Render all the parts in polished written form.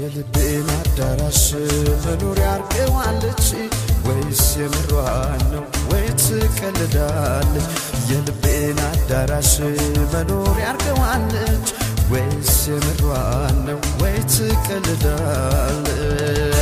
የልቤን አዳራሽ መኖሪያ አርገዋለች ወይስ የምሯን ነው ወይ ትቀልዳለች የልቤን አዳራሽ መኖሪያ አርገዋለች ወይስ የምሯን ነው ወይ ትቀልዳለች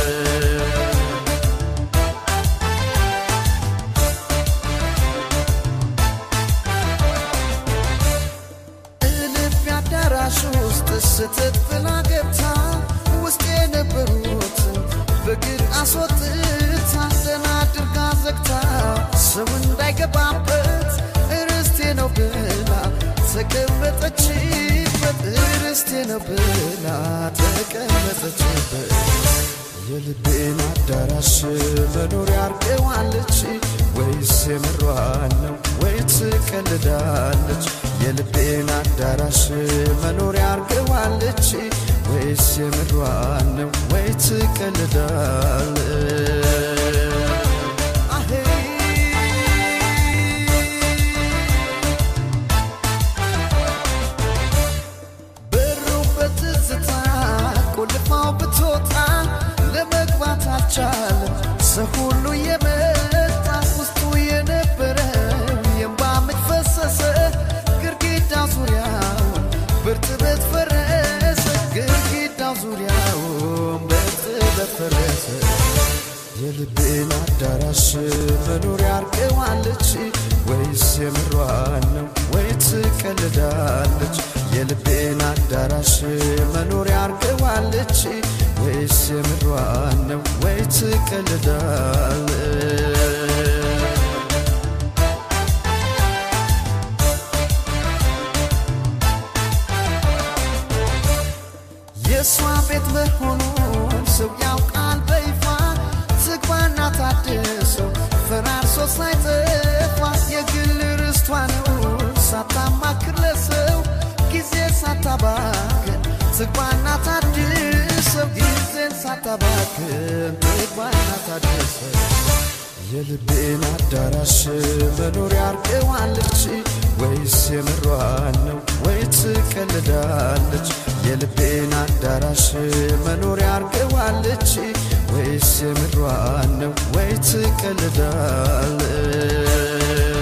እልፍ ያዳራሽ ውስጥ ስትጥላ ገብታ ውስጥ የነበሩት በግድ አስወጥታ ደህና አድርጋ ዘግታ ሰው እንዳይገባበት ርስቴ ነው ብላ ተቀመጠችበት ርስቴ ነው ብላ ተቀመጠችበት የልቤን አዳራሽ መኖሪያ አርገዋለች ወይስ የምሯን ነው ወይ ትቀልዳለች የልቤን አዳራሽ መኖሪያ አርገዋለች ወይስ የምሯን ነው ወይ ትቀልዳለች በሩ በትዝታ ቁልፋው ብትወጣ ለመግባት አልቻለም ሰው ሁሉ የመጣ ውስጡ የነበረው የእንባ ምንጭ ፈሰሰ ግድግዳው ዙሪያውን በእርጥበት ፈረሰ ግድግዳው ዙሪያውን በእርጥበት ፈረሰ የልቤን አዳራሽ መኖሪያ አርገዋለች ወይስ የምሯን ነው ወይ ትቀልዳለች የልቤን አዳራሽ መኖሪያ አርገዋለች ወይስ የምሯን ነው ወይ ትቀልዳለች የሷ ቤት መሆኑን ሰው ያውቃል በይፋ ትግባና ታድሰው ፈራርሶ ሳይጠፋ የግል ርስቷ ነው ሳታማክር ለሰው ጊዜ ሳታባክን ትግባና ታድሰው ጊዜን ሳታባክን ትግባና ታድሰው የልቤን አዳራሽ መኖሪያ አርገዋለች ወይስ የምሯን ነው ወይ ትቀልዳለች የልቤን አዳራሽ መኖሪያ አርገዋለች ወይስ የምሯን ነው ወይ ትቀልዳለች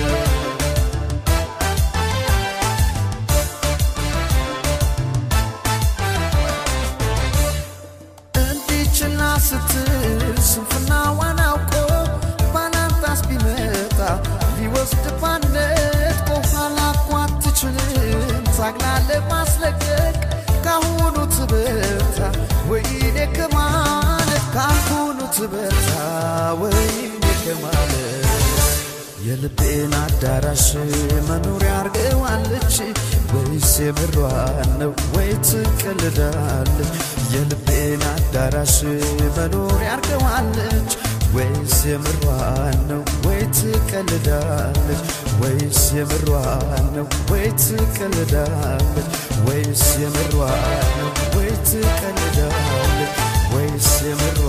እንዲችላ ስትል ስንፍናዋን አውቆ ባላንጣስ ቢመጣ ሊወስድ ባነት በኋላ እኮ አትችልም ታግላ ለማስለቀቅ ካሁኑ ትበርታ ወይኔ ከማለት ካሁኑ ትበርታ ወይኔ ከማለት የልቤን አዳራሽ መኖሪያ አርገዋለች ወይስ የምሯን ነው ወይ ትቀልዳለች የልቤን አዳራሽ መኖሪያ አርገዋለች ወይስ የምሯን ነው ወይ ትቀልዳለች ወይስ የምሯን ነው ወይ ትቀልዳለች ወይስ የምሯን ነው ወይ ትቀልዳለች ወይስ የምሯን